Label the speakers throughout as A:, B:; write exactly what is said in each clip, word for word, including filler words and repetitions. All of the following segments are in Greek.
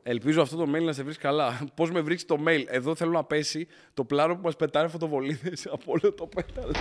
A: Ελπίζω αυτό το mail να σε βρει καλά. Πώς με βρίσκει το mail? Εδώ θέλω να πέσει το πλάνο που μας πετάνε φωτοβολίδες από όλο το πέταλο.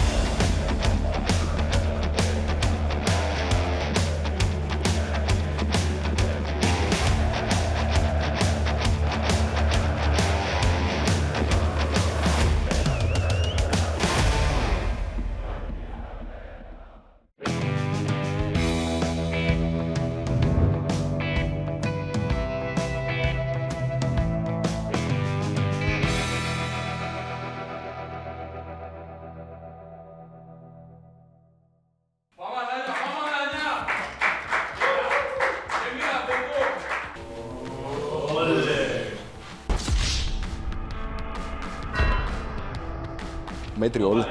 A: Μέτριο όλα.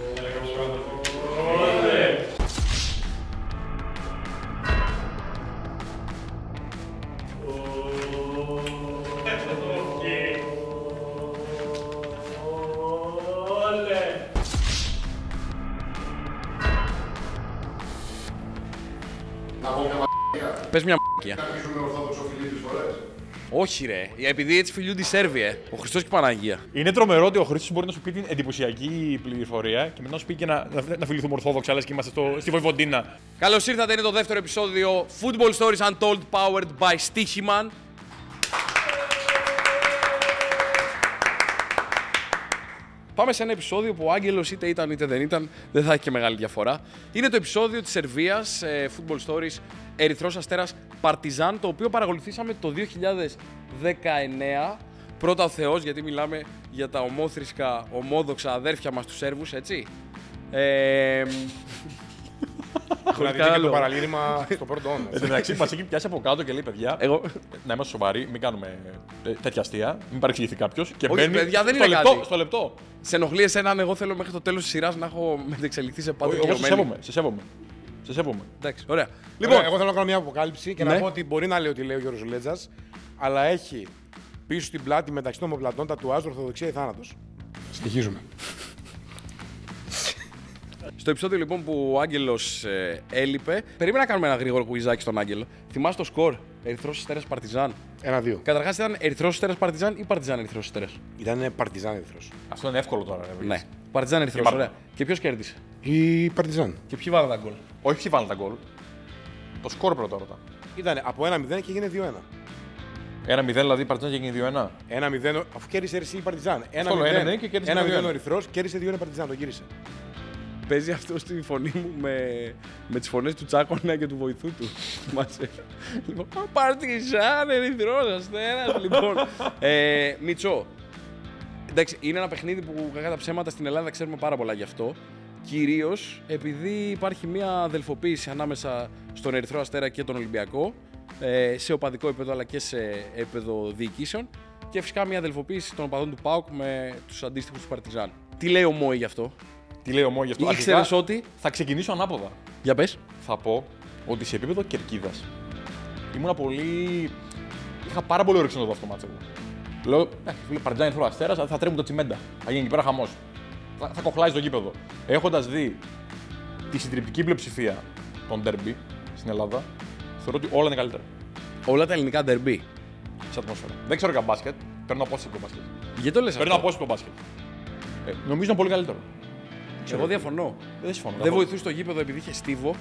A: Πες μια μ***κια. Όχι ρε, επειδή έτσι φιλιούνται οι Σέρβοι, ε. Ο Χριστός και η Παναγία.
B: Είναι τρομερό ότι ο Χρήστος μπορεί να σου πει την εντυπωσιακή πληροφορία και μετά να σου πει και να, να, να φιληθούμε ορθόδοξα, λες και είμαστε στο, στη Βοηβοντίνα.
A: Καλώς ήρθατε, είναι το δεύτερο επεισόδιο Football Stories Untold powered by Stichiman. Πάμε σε ένα επεισόδιο που ο Άγγελος είτε ήταν είτε δεν ήταν, δεν θα έχει και μεγάλη διαφορά. Είναι το επεισόδιο της Σερβίας, Football Stories, Ερυθρός Αστέρας Παρτιζάν, το οποίο παρακολουθήσαμε το δύο χιλιάδες δεκαεννέα. Πρώτα ο Θεός, γιατί μιλάμε για τα ομόθρησκα, ομόδοξα αδέρφια μας τους Σέρβους, έτσι. Ε,
C: Δηλαδή και το παραλήρημα στο πρώτο όνομα.
B: Εν τω μεταξύ, μας έχει πιάσει από κάτω και λέει: παιδιά,
A: Εγώ...
B: να είμαστε σοβαροί, μην κάνουμε τέτοια αστεία, μην παρεξηγηθεί κάποιος. Και
A: Όχι,
B: μπαίνει
A: παιδιά, δεν
B: στο,
A: είναι
B: λεπτό,
A: κάτι.
B: στο λεπτό.
A: Σε ενοχλεί εσένα αν εγώ θέλω μέχρι το τέλος της σειράς να έχω μετεξελιχθεί σε πάντα.
B: Εγώ σε σέβομαι, σε σέβομαι. Σε σέβομαι.
A: Εντάξει, ωραία.
C: Λοιπόν, εγώ θέλω να κάνω μια αποκάλυψη και
A: ναι.
C: να πω ότι μπορεί να λέει ότι λέει ο Γιώργος Λέτζας, αλλά έχει πίσω στην πλάτη μεταξύ των ομοπλατών τατουάζ Ορθοδοξία ή θάνατος. Συνεχίζουμε.
A: Στο επεισόδιο λοιπόν που ο Άγγελος ε, έλειπε, περίμενα να κάνουμε ένα γρήγορο κουιζάκι στον Άγγελο. Θυμάσαι το σκορ Ερυθρός Αστέρας Παρτιζάν?
C: Ένα-δύο.
A: Καταρχάς ήταν Ερυθρός Αστέρας Παρτιζάν ή Παρτιζάν Ερυθρός Αστέρας?
C: Ήτανε Παρτιζάν Ερυθρός.
B: Αυτό είναι εύκολο τώρα. Ρε,
A: Ναι. Παρτιζάν Ερυθρός,
B: Και
A: ωραία. Και ποιος κέρδισε?
C: Η Παρτιζάν.
A: Και ποιοι βάλαν τα γκολ?
B: Όχι, ποιοι βάλουν τα γκολ. Το σκορ πρώτα ρώτα.
C: Ήτανε από ένα μηδέν και έγινε δύο ένα.
B: ένα μηδέν δηλαδή Παρτιζάν και έγινε δύο ένα.
C: ένα μηδέν αφού κέρδισε εσύ η Παρτιζάν.
B: ένα μηδέν και κέρδισε
C: ένα
B: δύο ένα.
C: μηδέν ο Ερυθρός, κέρδισε δύο ένα Παρτιζάν, το γύρισε.
A: Παίζει αυτό στη φωνή μου με, με τις φωνές του Τσάκωνα και του βοηθού του. Θυμάσαι. Λοιπόν, Παρτιζάν, Ερυθρός Αστέρας. Λοιπόν, ε, Μιτσό. Εντάξει, είναι ένα παιχνίδι που κακά τα ψέματα στην Ελλάδα ξέρουμε πάρα πολλά γι' αυτό. Κυρίως επειδή υπάρχει μια αδελφοποίηση ανάμεσα στον Ερυθρό Αστέρα και τον Ολυμπιακό, ε, σε οπαδικό επίπεδο αλλά και σε επίπεδο διοικήσεων. Και φυσικά μια αδελφοποίηση των οπαδών του ΠΑΟΚ με τους αντίστοιχους του Παρτιζάν. Τι λέει ο Μόη γι' αυτό?
B: Τι λέει ο Μόγι αυτό?
A: Ήξερες ότι.
B: Θα ξεκινήσω ανάποδα.
A: Για πες.
B: Θα πω ότι σε επίπεδο κερκίδας ήμουνα πολύ. Είχα πάρα πολύ όρεξη να το δω αυτό το μάτσο. Λέω, φίλε, Παρτιζάν Ερυθρός Αστέρας, θα τρέμουν τα τσιμέντα. Θα γίνει εκεί πέρα χαμός. Θα, θα κοχλάει στο γήπεδο. Έχοντας δει τη συντριπτική πλειοψηφία των ντέρμπι στην Ελλάδα, θεωρώ ότι όλα είναι καλύτερα.
A: Όλα τα ελληνικά ντερμπι.
B: Σε ατμόσφαιρα. Δεν ξέρω για μπάσκετ, παίρνω απόσταση από μπάσκετ.
A: Γιατί το λες
B: Παίρνω
A: αυτό?
B: απόσταση από μπάσκετ. Ε, νομίζω είναι πολύ καλύτερο.
A: Εγώ διαφωνώ.
B: Δεν συμφωνώ.
A: Δεν βοηθούσε το γήπεδο επειδή είχε στίβο.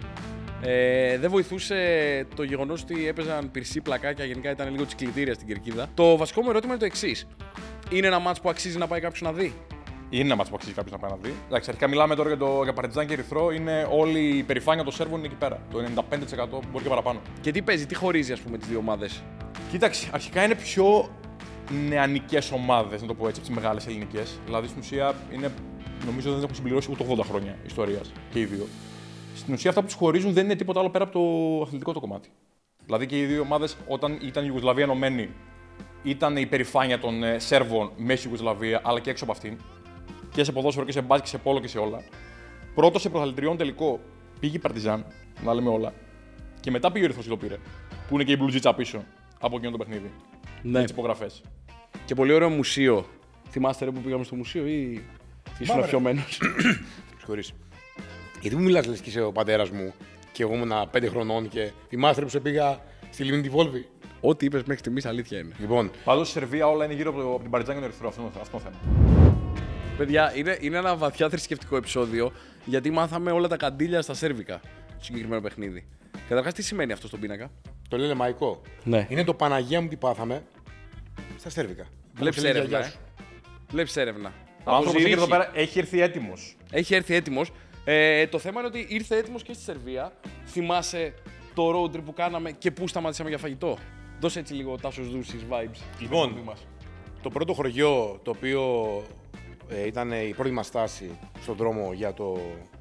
A: Ε, δεν βοηθούσε το γεγονός ότι έπαιζαν πυρσί πλακάκια, γενικά ήταν λίγο της κλητήρια στην κερκίδα. Το βασικό μου ερώτημα είναι το εξής. Είναι ένα μάτς που αξίζει να πάει κάποιος να δει?
B: Είναι ένα μάτς που αξίζει κάποιος να πάει να δει. Εντάξει, αρχικά μιλάμε τώρα για, το, για Παρτιζάν και Ερυθρό. Είναι όλη η υπερηφάνεια των Σέρβων είναι εκεί πέρα. Το ενενήντα πέντε τοις εκατό μπορεί και παραπάνω.
A: Και τι παίζει, τι χωρίζει ας πούμε τις δύο ομάδες?
B: Κοίταξε, αρχικά είναι πιο νεανικές ομάδες, να το πω έτσι, από τις μεγάλες ελληνικές. Δηλαδή στην ουσία είναι, νομίζω δεν έχουν συμπληρώσει ούτε ογδόντα χρόνια ιστορίας και οι δύο. Στην ουσία αυτά που τους χωρίζουν δεν είναι τίποτα άλλο πέρα από το αθλητικό το κομμάτι. Δηλαδή και οι δύο ομάδες όταν ήταν η Ιουγκοσλαβία ενωμένη, ήταν η υπερηφάνεια των ε, Σέρβων μέσα στη Ιουγκοσλαβία αλλά και έξω από αυτήν. Και σε ποδόσφαιρο και σε μπάσκετ και σε πόλο και σε όλα. Πρώτο σε πρωταθλητριών τελικό πήγε η Παρτιζάν, να λέμε όλα. Και μετά πήγε ο Ερυθρός και το πήρε. Που είναι και η μπλουτζίτσα πίσω από εκείνο το παιχνίδι.
A: Ναι.
B: Με τις υπογραφές.
A: Και πολύ ωραίο μουσείο. Θυμάστε ρε που πήγαμε στο μουσείο ή ήσουν αφιωμένος?
C: Συγχωρείς. Γιατί μου μιλάς λες και είσαι ο πατέρας μου και εγώ ήμουν πέντε χρονών και θυμάστε που σε πήγα στη λίμνη τη Βόλβη?
A: Ό,τι είπες μέχρι στιγμής αλήθεια είναι.
C: Λοιπόν,
B: Πάντως στη Σερβία όλα είναι γύρω από, το, από την Παρτιζάν και τον Ερυθρό. Αυτό, αυτό το θέμα.
A: Παιδιά, είναι, είναι ένα βαθιά θρησκευτικό επεισόδιο γιατί μάθαμε όλα τα καντήλια στα σέρβικα στο συγκεκριμένο παιχνίδι. Καταρχάς, τι σημαίνει αυτό στον πίνακα?
C: το λένε μαϊκό.
A: Ναι.
C: Είναι το Παναγία μου τι πάθαμε στα σέρβικα.
A: Βλέπεις
C: Όπως έλεγε η
A: έρευνα.
C: γιαγιά
A: Ε.
C: σου.
A: Βλέπεις έρευνα.
B: Ο άνθρωπος
A: Ζηρίχη.
B: εδώ πέρα έχει έρθει έτοιμος.
A: Έχει έρθει έτοιμος. Ε, το θέμα είναι ότι ήρθε έτοιμος και στη Σερβία. Θυμάσαι το road trip που κάναμε και πού σταματήσαμε για φαγητό? Δώσε έτσι λίγο Τάσος Δούσης vibes.
C: Λοιπόν,
A: Μας.
C: το πρώτο χωριό το οποίο ε, ήταν η πρώτη μας στάση στον δρόμο για το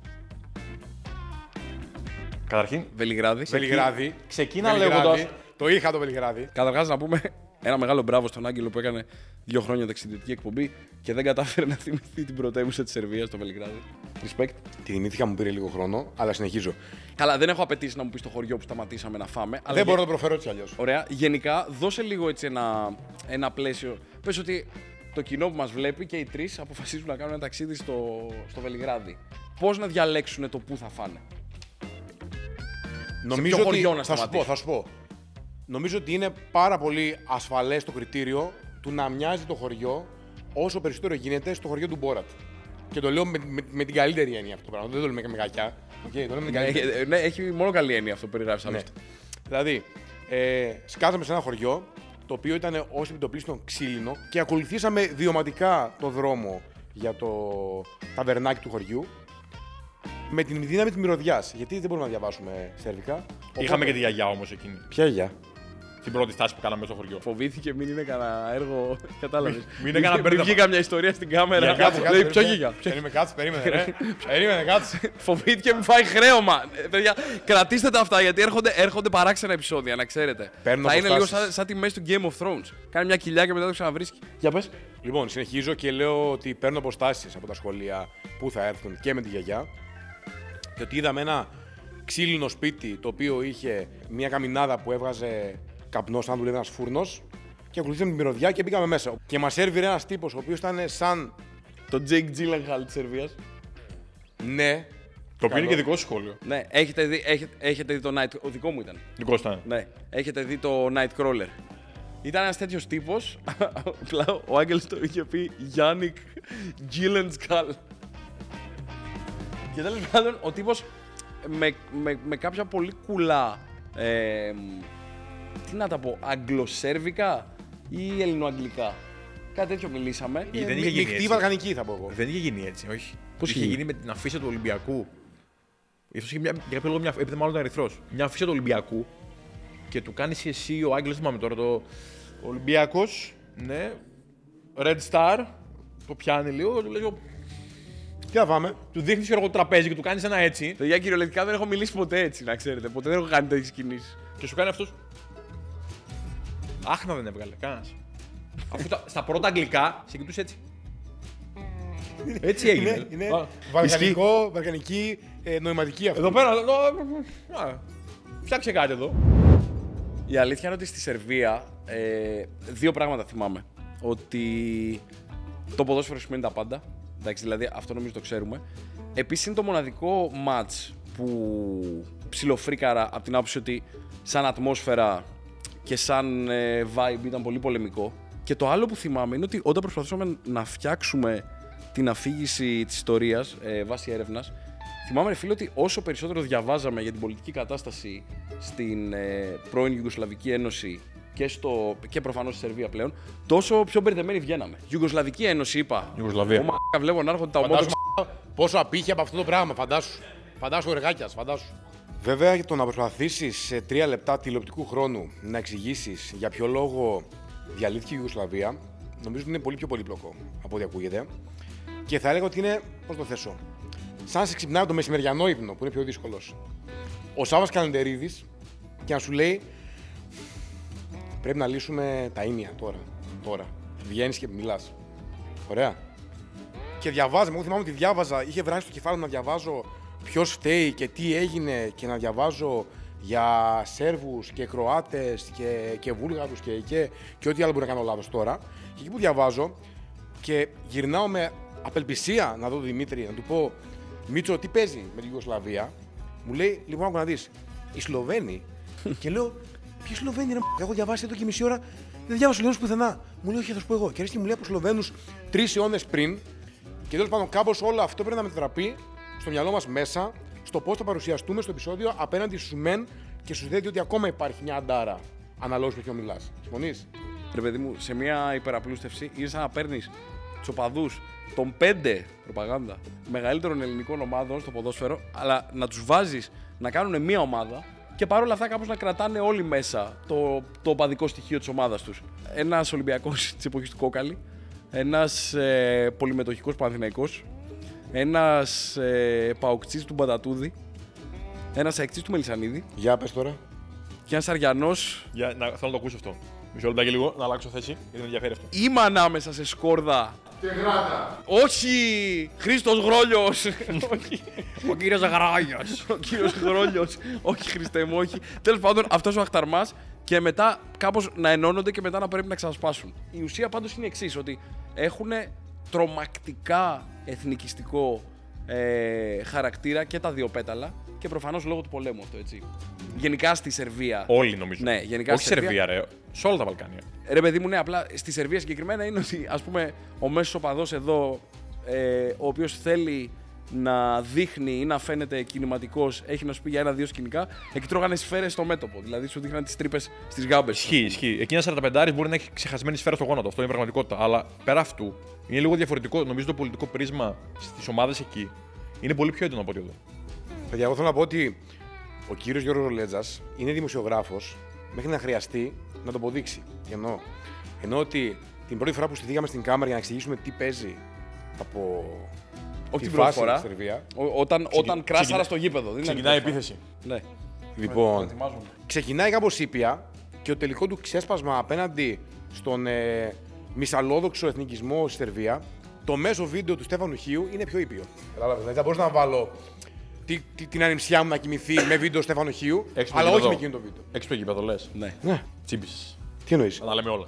B: Καταρχήν,
A: Βελιγράδι.
C: Βελιγράδι.
B: ξεκίνα
C: Βελιγράδι.
B: λέγοντας.
C: Το είχα το Βελιγράδι.
A: Καταρχάς να πούμε ένα μεγάλο μπράβο στον Άγγελο που έκανε δύο χρόνια ταξιδιωτική εκπομπή και δεν κατάφερε να θυμηθεί την πρωτεύουσα της Σερβίας, το Βελιγράδι. Respect.
C: Τη θυμήθηκα, μου πήρε λίγο χρόνο, αλλά συνεχίζω.
A: Καλά, δεν έχω απαιτήσει να μου πεις το χωριό που σταματήσαμε να φάμε. Αλλά
C: Δεν μπορώ
A: γε-
C: να το προφέρω έτσι αλλιώς.
A: Ωραία. Γενικά, δώσε λίγο έτσι ένα, ένα πλαίσιο. Πες ότι το κοινό που μας βλέπει και οι τρεις αποφασίζουν να κάνουν ένα ταξίδι στο, στο Βελιγράδι. Πώς να διαλέξουν το πού θα φάνε?
C: Νομίζω
A: ποιο
C: ότι.
A: χωριό να
C: θα σου πω,
A: σταματήσω?
C: θα σου πω. Νομίζω ότι είναι πάρα πολύ ασφαλές το κριτήριο του να μοιάζει το χωριό όσο περισσότερο γίνεται στο χωριό του Μπόρατ. Και το λέω με, με, με την καλύτερη έννοια αυτό το πράγμα. Δεν το λέμε με κακιά. Okay, το λέμε με την
A: Ναι,
C: καλύτερη.
A: ε, ναι, έχει μόνο καλή έννοια αυτό που περιγράφεις
C: Ναι.
A: άλλωστε.
C: Δηλαδή, ε, σκάσαμε σε ένα χωριό το οποίο ήταν ως επιτοπλίστων ξύλινο και ακολουθήσαμε βιωματικά το δρόμο για το ταβερνάκι του χωριού με την δύναμη της μυρωδιάς. Γιατί δεν μπορούμε να διαβάσουμε σερβικά.
B: Είχαμε και τη γιαγιά όμως εκείνη.
C: Ποια γιαγιά?
B: Την πρώτη στάση που κάναμε στο χωριό.
A: Φοβήθηκε μην είναι κανένα έργο. Κατάλαβες.
B: μην είναι κανένα μπέρδεμα.
A: βγει καμιά ιστορία στην κάμερα.
B: Για κάτσε,
A: Λέει, ποιο γίγα.
C: Περίμενε, κάτσε, περίμενε. Ρε. Περίμενε, κάτσε.
A: Φοβήθηκε μην φάει χρέωμα. Ε, παιδιά, κρατήστε τα αυτά γιατί έρχονται, έρχονται παράξενα επεισόδια, να ξέρετε.
C: Παίρνω
A: Θα είναι λίγο
C: αποστάσεις.
A: σαν, σαν τη μέση του Game of Thrones. Κάνει μια κοιλιά και μετά το ξαναβρίσκει. Για πες.
C: Λοιπόν, συνεχίζω και λέω ότι παίρνω αποστάσεις από τα σχολεία που θα έρθουν και με τη γιαγιά. Και ότι είδαμε ένα ξύλινο σπίτι το οποίο είχε μια καμινάδα που έβγαζε καπνό, σαν δουλεύει ένα φούρνο. Και ακολουθήσαμε τη μυρωδιά και μπήκαμε μέσα. Και μα έρβηρε ένα τύπο ο οποίο ήταν σαν.
A: Το Jake Gyllenhaal της Σερβίας.
C: Ναι.
B: Το οποίο είναι
C: Καλό.
B: και δικό σου σχόλιο.
A: Ναι, έχετε δει, έχετε, έχετε δει το Night... Ο δικό μου ήταν.
B: Δικό σου ήταν.
A: Ναι, έχετε δει το Nightcrawler. Ήταν ένας τέτοιος τύπος, απλά ο Άγγελος το είχε πει Γιάννικ Gyllenhaal. Και τέλος πάντων, ο τύπος με, με, με κάποια πολύ κουλά, ε, τι να τα πω, αγγλοσέρβικα ή ελληνοαγγλικά. Κάτι τέτοιο μιλήσαμε.
B: Ή δεν
C: Μι-
B: είχε γίνει
C: Μεικτή
B: έτσι.
C: βαλκανική θα πω εγώ.
B: Δεν είχε γίνει έτσι, όχι.
A: Πώς
B: είχε
A: είχε
B: γίνει με την αφίσα του Ολυμπιακού. Ίσως είχε μια, για κάποιο λόγο μια, επειδή μάλλον ήταν Ερυθρός. Μια αφίσα του Ολυμπιακού και του κάνει εσύ ο Άγγελος, δεν θυμάμαι τώρα το. Ολυμπιακός, ναι. Red Star, το πιάνει λίγο, του λέει. ο-
C: Τι θα φάμε.
B: Του δείχνει το τραπέζι και του κάνει ένα έτσι
A: Παιδιά, κυριολεκτικά δεν έχω μιλήσει ποτέ έτσι, να ξέρετε. Ποτέ δεν έχω κάνει τέτοιες κινήσεις.
B: και σου κάνει αυτό. Άχνα δεν έβγαλε κανένα. Αφού τα, στα πρώτα αγγλικά σε κοιτούσε έτσι. Έτσι έγινε.
C: Είναι, είναι
B: Α,
C: βαλκανικό, βαλκανική ε, νοηματική αυτή.
B: Εδώ πέρα. Εδώ, α, φτιάξε κάτι εδώ.
A: Η αλήθεια είναι ότι στη Σερβία ε, δύο πράγματα θυμάμαι. Ότι το ποδόσφαιρο σημαίνει τα πάντα. Εντάξει, δηλαδή αυτό νομίζω το ξέρουμε. Επίσης είναι το μοναδικό match που ψιλοφρίκαρα από την άποψη ότι σαν ατμόσφαιρα και σαν ε, vibe ήταν πολύ πολεμικό. Και το άλλο που θυμάμαι είναι ότι όταν προσπαθούσαμε να φτιάξουμε την αφήγηση της ιστορίας ε, βάσει έρευνας, θυμάμαι ρε φίλε ότι όσο περισσότερο διαβάζαμε για την πολιτική κατάσταση στην ε, πρώην Ιουγκοσλαβική Ένωση και, στο, και προφανώς στη Σερβία πλέον, τόσο πιο μπερδεμένοι βγαίναμε. Ιουγκοσλαβική Ένωση είπα.
B: Ιουγκοσλαβία.
A: Ω μαλάκα, βλέπω να έρχονται τα ομότοξα.
C: Φαντάσου πόσο απήχε από αυτό το πράγμα, φαντάσου. Φαντάσου εργάκιας, φαντάσου. Βέβαια, για το να προσπαθήσεις σε τρία λεπτά τηλεοπτικού χρόνου να εξηγήσει για ποιο λόγο διαλύθηκε η Ιουγκοσλαβία, νομίζω ότι είναι πολύ πιο πολύπλοκο από ό,τι ακούγεται. Και θα έλεγα ότι είναι, πώς το θέσω, σαν να σε ξυπνάει το μεσημεριανό ύπνο, που είναι πιο δύσκολος. Ο Σάββας Καλεντερίδης και να σου λέει πρέπει να λύσουμε τα ίνια τώρα. Τώρα. Βγαίνεις και μιλάς. Ωραία. Και διαβάζαμε, εγώ θυμάμαι ότι διάβαζα, είχε βράσει στο κεφάλι μου να διαβάζω ποιος φταίει και τι έγινε και να διαβάζω για Σέρβους και Κροάτες και, και Βούλγαρους και, και, και ό,τι άλλο μπορεί να κάνω λάθος τώρα. Και εκεί που διαβάζω και γυρνάω με απελπισία να δω τον Δημήτρη, να του πω Μίτσο, τι παίζει με την Ιουγκοσλαβία. Μου λέει, λοιπόν, άκου να δεις, οι Σλοβαίνοι. Και λέω, Ποιοι Σλοβαίνοι, ρε μ***, έχω διαβάσει εδώ και μισή ώρα, δεν διάβασα Σλοβαίνους πουθενά. Μου λέει, όχι, θα σου πω εγώ. Και αρέσει και μου λέει από Σλοβαίνους τρεις αιώνες πριν. Και τέλος πάντων, κάπως όλο αυτό πρέπει να μετατραπεί στο μυαλό μας μέσα, στο πώς θα παρουσιαστούμε στο επεισόδιο απέναντι στους μεν και στους δε, διότι ακόμα υπάρχει μια αντάρα αναλόγως με ποιον μιλάς. Συμφωνείς?
A: Ρε παιδί μου, σε μια υπεραπλούστευση είναι σαν να παίρνεις τους οπαδούς των πέντε προπαγάνδα μεγαλύτερων ελληνικών ομάδων στο ποδόσφαιρο, αλλά να τους βάζεις να κάνουν μια ομάδα και παρόλα αυτά κάπως να κρατάνε όλοι μέσα το, το οπαδικό στοιχείο της ομάδας τους. Ένας Ολυμπιακός της εποχής του Κόκαλη, ένας ε, πολυμετοχικός Παναθηναϊκός, ένας ε, Παοκτσής του Μπατατούδη, ένας Αεκτσής του Μελισσανίδη.
C: Για πες τώρα.
A: Και ένας Αριανός.
B: Για, να, θέλω να το ακούσω αυτό. Μισό λεπτά και λίγο να αλλάξω θέση, γιατί με ενδιαφέρει αυτό.
A: Είμαι ανάμεσα σε Σκόρδα.
C: Και Γράτα.
A: Όχι! Χρήστος Γρόλιος! Όχι. Ο κύριος Γρόλιος. Ο κύριος Γρόλιος. Όχι, Χριστέ μου, όχι. Τέλος πάντων, αυτός ο αχταρμάς και μετά κάπως να ενώνονται και μετά να πρέπει να ξανασπάσουν. Η ουσία πάντως είναι η εξής, ότι έχουν τρομακτικά εθνικιστικό ε, χαρακτήρα και τα δύο πέταλα και προφανώς λόγω του πολέμου αυτό, έτσι. Γενικά στη Σερβία.
B: Όλοι νομίζω.
A: Ναι, γενικά
B: όχι
A: στη Σερβία,
B: Σερβία, ρε. Σε όλα τα Βαλκάνια.
A: Ρε παιδί μου, ναι, απλά στη Σερβία συγκεκριμένα είναι ότι ας πούμε ο μέσος οπαδός εδώ, ε, ο οποίος θέλει να δείχνει ή να φαίνεται κινηματικός, έχει να σου πει για ένα-δύο σκηνικά, εκεί τρώγανε σφαίρες στο μέτωπο. Δηλαδή σου δείχναν τις τρύπες στις γάμπες.
B: Ισχύει, ισχύει. Εκείνα σαράντα πέντε μπορεί να έχει ξεχασμένη σφαίρα στο γόνατο. Αυτό είναι πραγματικότητα. Αλλά πέρα αυτού είναι λίγο διαφορετικό. Νομίζω το πολιτικό πρίσμα στις ομάδες εκεί είναι πολύ πιο έντονο από ό,τι εδώ.
C: Παιδιά, εγώ θέλω να πω ότι ο κύριος Γιώργος Ρολέτζας είναι δημοσιογράφος μέχρι να χρειαστεί να το αποδείξει. Εννοώ. Εννοώ ότι την πρώτη φορά που στηθήκαμε στην κάμερα για να εξηγήσουμε τι παίζει από
A: Όχι
C: τη
A: την πρώτη
C: φάση
A: φορά.
C: στη Σερβία.
A: Ο- Όταν, όταν κράσαρα
B: ξεκινά-
A: στο γήπεδο. Δεν
B: Ξεκινάει η
A: ήταν η
B: επίθεση.
A: πρώτη φορά. Ναι.
C: Λοιπόν, ξεκινάει κάπως ήπια και το τελικό του ξέσπασμα απέναντι στον ε, μυσαλλόδοξο εθνικισμό στη Σερβία, το μέσο βίντεο του Στέφανου Χίου είναι πιο ήπιο. Κατάλαβες, δηλαδή θα μπορούσα να βάλω τη, τη, την ανιψιά μου να κοιμηθεί με βίντεο Στέφανου Χίου,
B: Έξω το
C: αλλά όχι
B: γήπεδο.
C: με εκείνο το βίντεο.
B: Έξω το γήπεδο, λες.
A: Ναι.
C: Ναι.
B: Τσίμπησες.
C: Τι εννοείς?
B: Να τα λέμε όλα.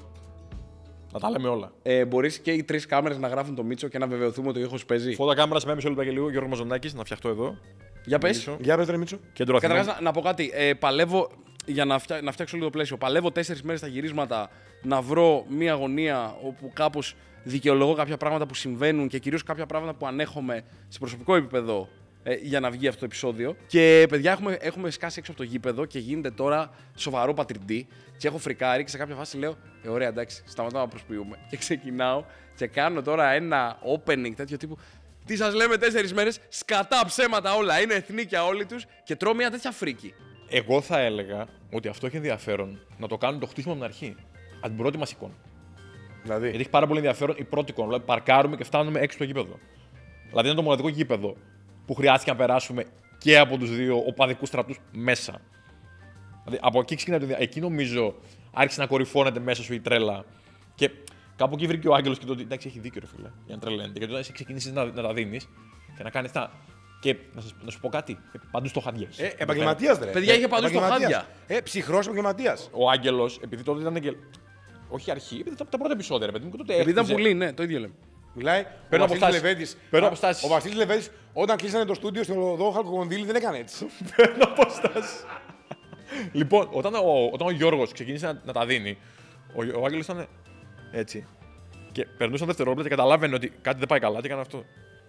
B: Να τα λέμε όλα.
A: Ε, μπορείς και οι τρεις κάμερες να γράφουν το Μίτσο και να βεβαιωθούμε ότι ο ήχος παίζει.
B: Φώτα κάμερα σε μισό λεπτά και λίγο. Γιώργο Μαζονάκης, να φτιαχτώ εδώ.
A: Για πες.
B: Μιλήσω.
C: Για πες τώρα Μίτσο.
B: Κέντρο Αθηνών.
A: Καταρχάς να, να πω κάτι. Ε, παλεύω για να, φτιά, να φτιάξω λίγο το πλαίσιο. Παλεύω τέσσερις μέρες στα γυρίσματα να βρω μία αγωνία όπου κάπως δικαιολογώ κάποια πράγματα που συμβαίνουν και κυρίως κάποια πράγματα που ανέχομαι σε προσωπικό επίπεδο ε, για να βγει αυτό το επεισόδιο. Και παιδιά, έχουμε, έχουμε σκάσει έξω από το γήπεδο και γίνεται τώρα σοβαρό πατριντή. Και έχω φρικάρει και σε κάποια φάση λέω: ε, ωραία, εντάξει, σταματάω να προσποιούμε. Και ξεκινάω και κάνω τώρα ένα opening τέτοιο τύπου. Τι σας λέμε τέσσερις μέρες, σκατά ψέματα όλα. Είναι εθνίκια όλοι τους και τρώω μια τέτοια φρίκη.
B: Εγώ θα έλεγα ότι αυτό έχει ενδιαφέρον να το κάνουν το χτίσιμο από την αρχή. Από την πρώτη μας εικόνα.
C: Δηλαδή.
B: Γιατί έχει πάρα πολύ ενδιαφέρον η πρώτη εικόνα. Δηλαδή, παρκάρουμε και φτάνουμε έξω από το γήπεδο. Δηλαδή, είναι το μοναδικό γήπεδο που χρειάστηκε να περάσουμε και από τους δύο οπαδικούς στρατούς μέσα. Δηλαδή, από εκεί ξεκινάει το. Εκεί νομίζω άρχισε να κορυφώνεται μέσα σου η τρέλα. Και κάπου εκεί βρήκε ο Άγγελος και το ότι εντάξει, έχει δίκιο, ρε φίλε, για να τρελαίνεται. Γιατί όταν εσύ ξεκινήσεις να, να τα δίνεις και να κάνεις τα. Και να, σας, να σου πω κάτι, παντού στο χαντιές.
C: Ε, επαγγελματίας ρε.
A: Παιδιά, είχε παντού στο
C: Επαγγελματίας.
A: χάντια.
C: Ε, ψυχρός επαγγελματίας.
B: Ο Άγγελος, επειδή τότε ήταν και. Όχι αρχή, επειδή ήταν τα πρώτα επεισόδια, ρε παιδί μου, και τότε
A: Επειδή ήταν
B: έχτιζε-
A: πολύ, ναι, το ίδιο λέμε.
C: Μιλάει
B: Παίρνω
C: ο Βασίλης
B: αποστάσεις.
C: Λεβέντης.
B: Παίρνω
C: Α,
B: αποστάσεις.
C: Ο Βασίλης Λεβέντης όταν κλείσανε το στούντιο στην οδό Χαλκοκονδύλη δεν έκανε έτσι.
B: Παίρνω αποστάσεις. Λοιπόν, όταν ο, όταν ο Γιώργος ξεκίνησε να, να τα δίνει, ο, ο Άγγελος ήταν έτσι. Και περνούσαν δευτερόλεπτα και καταλάβαινε ότι κάτι δεν πάει καλά και έκανε αυτό.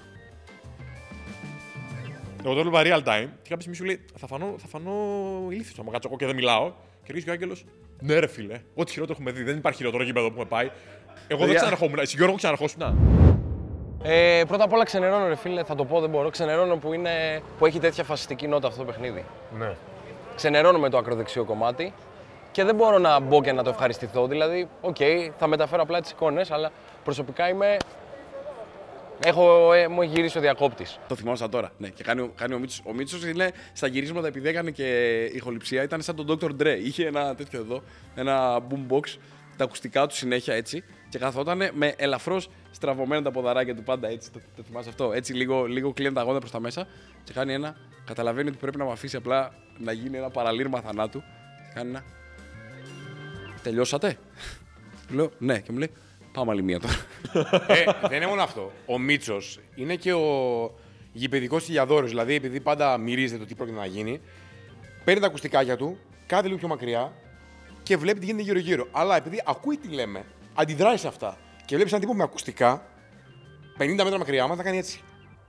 B: Εγώ το έβλεπα real time και κάποια στιγμή σου λέει: Θα φανώ, θα φανώ ηλίθιος άμα κάτσω εγώ και δεν μιλάω. Και αρχίζει και ο Άγγελος: Ναι, ρε φίλε, ό,τι χειρότερο έχουμε δει. Δεν υπάρχει χειρότερο γήπεδο που έχουμε πάει. Εγώ δεν
A: Παιδιά.
B: ξαναρχόμουν. Εσύ Γιώργο ξαναρχόσουν.
D: Ε, πρώτα απ' όλα ξενερώνω, ρε φίλε, θα το πω, δεν μπορώ. Ξενερώνω που, είναι, που έχει τέτοια φασιστική νότα αυτό το παιχνίδι.
C: Ναι.
D: Ξενερώνω με το ακροδεξιό κομμάτι και δεν μπορώ να μπω και να το ευχαριστηθώ. Δηλαδή, οκ, okay, θα μεταφέρω απλά τις εικόνες, αλλά προσωπικά είμαι. Έχω, ε, μου έχει γυρίσει ο διακόπτης.
A: Το θυμόμαστε τώρα. Ναι, και κάνει, ο- κάνει ο Μίτσος. Ο Μίτσος είναι στα γυρίσματα, επειδή έκανε και ηχοληψία, ήταν σαν τον ντόκτορ Dre. Είχε ένα τέτοιο εδώ, ένα boombox, τα ακουστικά του συνέχεια έτσι. Και καθόταν με ελαφρώς στραβωμένα τα ποδαράκια του πάντα έτσι. Το, το θυμάσαι αυτό. Έτσι λίγο, λίγο κλείνει τα γόνια προς τα μέσα. Και κάνει ένα. Καταλαβαίνει ότι πρέπει να με αφήσει απλά να γίνει ένα παραλήρμα θανάτου. Και κάνει ένα. Τελειώσατε. Του λέω ναι. Και μου λέει πάμε άλλη μία τώρα.
C: ε, δεν είναι μόνο αυτό. Ο Μίτσος είναι και ο γηπαιδικός χιλιαδόρος. Δηλαδή, επειδή πάντα μυρίζεται το τι πρόκειται να γίνει, παίρνει τα ακουστικάκια του, κάτι λίγο πιο μακριά και βλέπει τι γίνεται γύρω-γύρω. Αλλά επειδή ακούει τι λέμε, αντιδράει σε αυτά. Και βλέπει έναν τύπο με ακουστικά, πενήντα μέτρα μακριά μα, θα κάνει έτσι.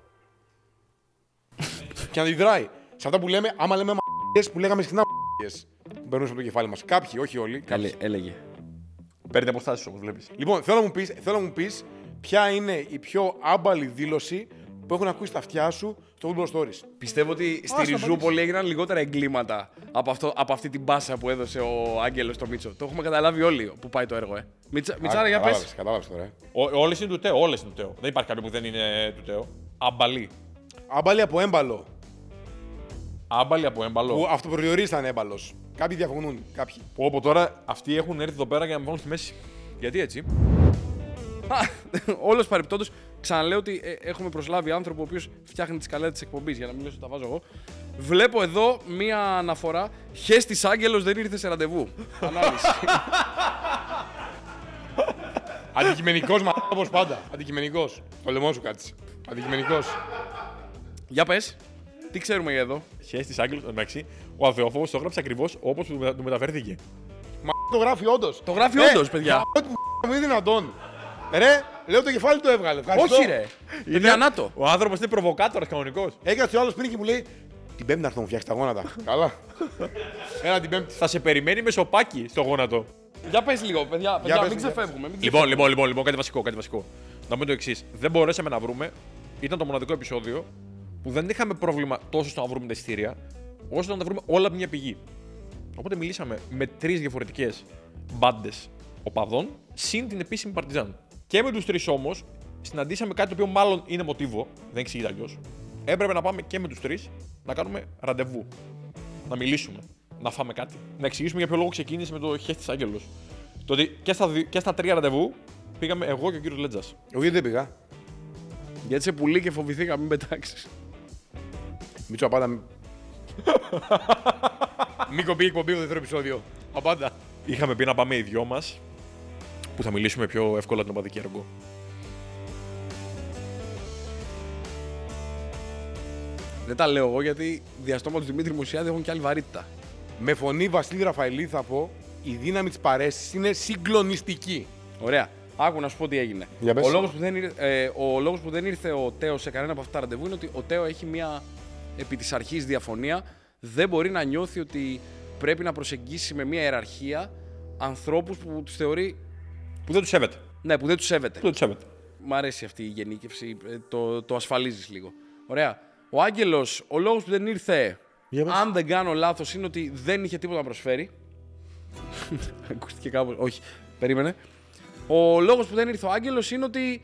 C: Και αντιδράει. Σε αυτά που λέμε, άμα λέμε μ***γιες που λέγαμε συχνά μ***γιες. Που περνούσε από το κεφάλι μας. Κάποιοι, όχι όλοι.
A: Καλή, έλεγε.
B: Παίρνει αποστάσεις όπως βλέπεις.
C: Λοιπόν, θέλω να μου πεις, θέλω να μου πεις ποια είναι η πιο άμπαλη δήλωση που έχουν ακούσει στα αυτιά σου στο Football Stories.
A: Πιστεύω ότι στη Ριζούπολη έγιναν λιγότερα εγκλήματα από, αυτό, από αυτή την μπάσα που έδωσε ο Άγγελος στο Μίτσο. Το έχουμε καταλάβει όλοι που πάει το έργο, ε. Μιτσα, Μιτσάρα, για πες.
C: Κατάλαβες τώρα. Ε.
B: Όλες είναι του Τέο, όλες είναι του Τέο. Δεν υπάρχει κάποιο που δεν είναι του Τέο. Αμπαλή.
C: Άμπαλη από έμπαλο.
B: Άμπαλη από έμπαλο.
C: Που αυτοπροσδιορίσταν έμπαλος. Κάποιοι διαφωνούν. Κάποιοι.
B: Που από τώρα αυτοί έχουν έρθει εδώ πέρα για να με βάλουν στη μέση. Γιατί έτσι.
A: Όλος παρεπτόντως, ξαναλέω ότι ε, έχουμε προσλάβει άνθρωπο ο οποίος φτιάχνει τις καλέτα της εκπομπής, για να μην λες ότι τα βάζω εγώ. Βλέπω εδώ μία αναφορά. Χέστης Άγγελος δεν ήρθε σε ραντεβού. Ανάλυση.
C: Αντικειμενικός μα όπως πάντα. Αντικειμενικός. Το λαιμό σου κάτσε. Αντικειμενικός.
A: Για πες, τι ξέρουμε για εδώ.
B: Χέστης Άγγελος, εντάξει. Ο Αθεόφοβος το έγραψε ακριβώς όπως του, του μεταφέρθηκε.
C: Μα το γράφει όντως.
A: Το γράφει
C: Ε,
A: όντως, παιδιά.
C: Ό,τι που είναι δυνατόν. Ρε, λέω το κεφάλι το έβγαλε. Ευχαριστώ.
A: Όχι, ρε. Παιδιά, να το.
B: Ο άνθρωπος είναι προβοκάτορας κανονικός.
C: Έκατσε ο άλλος πριν και μου λέει την Πέμπτη να έρθω να μου φτιάξει τα γόνατα. Καλά. Έλα την Πέμπτη.
B: Θα σε περιμένει με σοπάκι στο γόνατο.
A: Για πες λίγο, παιδιά, παιδιά
C: πες,
A: μην
C: παιδιά.
A: ξεφεύγουμε. Μην
B: Λοιπόν, λοιπόν, λοιπόν, λοιπόν, κάτι βασικό, κάτι βασικό. Να πούμε το εξής. Δεν μπορέσαμε να βρούμε, ήταν το μοναδικό επεισόδιο που δεν είχαμε πρόβλημα τόσο στο να βρούμε τα εισιτήρια, όσο να τα βρούμε όλα από μια πηγή. Οπότε μιλήσαμε με τρεις διαφορετικές μπάντες οπαδών, συν την επίσημη Παρτιζάν. Και με τους τρεις όμως συναντήσαμε κάτι το οποίο μάλλον είναι μοτίβο, δεν εξηγείται αλλιώς. Έπρεπε να πάμε και με τους τρεις να κάνουμε ραντεβού. Να μιλήσουμε, να φάμε κάτι. Να εξηγήσουμε για ποιο λόγο ξεκίνησε με το Χέστης Άγγελος. Το ότι και στα, δι- και στα τρία ραντεβού πήγαμε εγώ και ο κύριος Λέτζας.
C: Εγώ γιατί δεν πήγα.
A: Γιατί σε πουλί και φοβηθήκα, μην πετάξεις.
C: Μίτσο απάντα. Μην κοπεί η εκπομπή το δεύτερο επεισόδιο. Απάντα.
B: Είχαμε πει να πάμε οι δυο μας που θα μιλήσουμε πιο εύκολα την οπαδική έργο.
A: Δεν τα λέω εγώ γιατί διαστόμα του Δημήτρη Μουσιάδη έχουν και άλλη βαρύτητα.
C: Με φωνή Βασίλη Ραφαηλή θα πω, η δύναμη της παρέστησης είναι συγκλονιστική.
A: Ωραία. Άκου να σου πω τι έγινε.
C: Για πες.
A: Ο λόγος, που δεν ήρθε, ε, ο λόγος που δεν ήρθε ο Τέο σε κανένα από αυτά τα ραντεβού είναι ότι ο Τέο έχει μια επί της αρχής διαφωνία. Δεν μπορεί να νιώθει ότι πρέπει να προσεγγίσει με μια ιεραρχία ανθρώπους που τους θεωρεί.
B: Που δεν του σέβεται.
A: Ναι, που δεν τους σέβεται.
B: Που δεν του σέβεται.
A: Μ' αρέσει αυτή η γενίκευση, ε, το, το ασφαλίζεις λίγο. Ωραία. Ο Άγγελος, ο λόγος που δεν ήρθε,
C: Για πες.
A: αν δεν κάνω λάθος, είναι ότι δεν είχε τίποτα να προσφέρει. Ακούστηκε κάπως. Όχι, περίμενε. Ο λόγος που δεν ήρθε ο Άγγελος είναι ότι